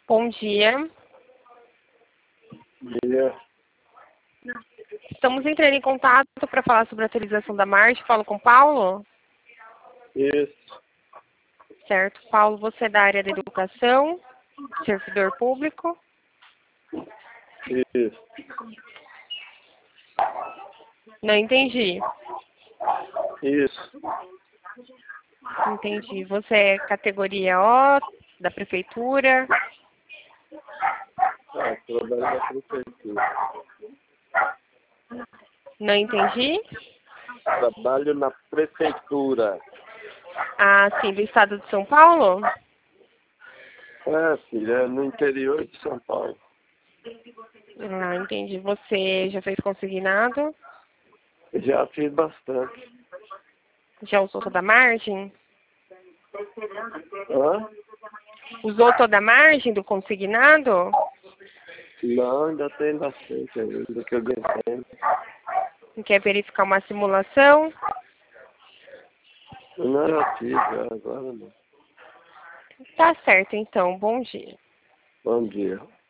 Bom dia. Dia. Estamos entrando em contato para falar sobre a atualização da marcha. Falo com o Paulo? Isso. Certo. Paulo, você é da área da educação, servidor público? Isso. Não entendi. Isso. Entendi. Você é categoria O, da prefeitura? Trabalho na prefeitura. Não entendi. Trabalho na prefeitura. Ah, sim, do estado de São Paulo? Filha, é no interior de São Paulo. Ah, entendi. Você já fez consignado? Já fiz bastante. Já usou toda a margem? Hã? Usou toda a margem do consignado? Não, ainda tem bastante ainda que eu ganhei. Quer verificar uma simulação? Eu não era fiz, agora não. Tá certo, então. Bom dia. Bom dia.